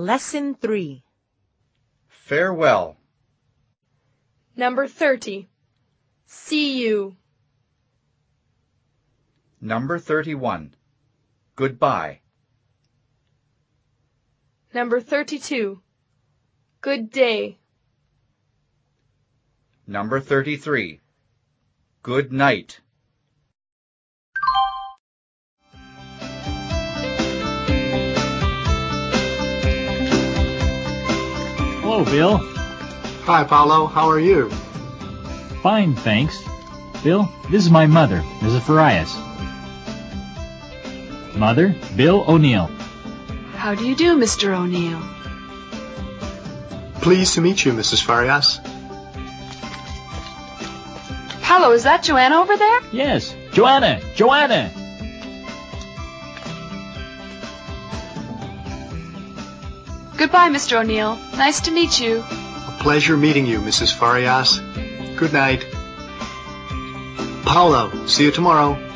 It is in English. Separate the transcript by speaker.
Speaker 1: Lesson 3.
Speaker 2: Farewell.
Speaker 3: Number 30. See you.
Speaker 2: Number 31. Goodbye.
Speaker 3: Number 32. Good day.
Speaker 2: Number 33. Good night.
Speaker 4: Hello, Bill.
Speaker 5: Hi, Paulo. How are you?
Speaker 4: Fine, thanks. Bill, this is my mother, Mrs. Farias. Mother, Bill O'Neill.
Speaker 6: How do you do, Mr. O'Neill?
Speaker 5: Pleased to meet you, Mrs. Farias.
Speaker 6: Paulo, is that Joanna over there?
Speaker 4: Yes, Joanna! Joanna!
Speaker 6: Goodbye, Mr. O'Neill. Nice to meet you.
Speaker 5: A pleasure meeting you, Mrs. Farias. Good night. Paulo, see you tomorrow.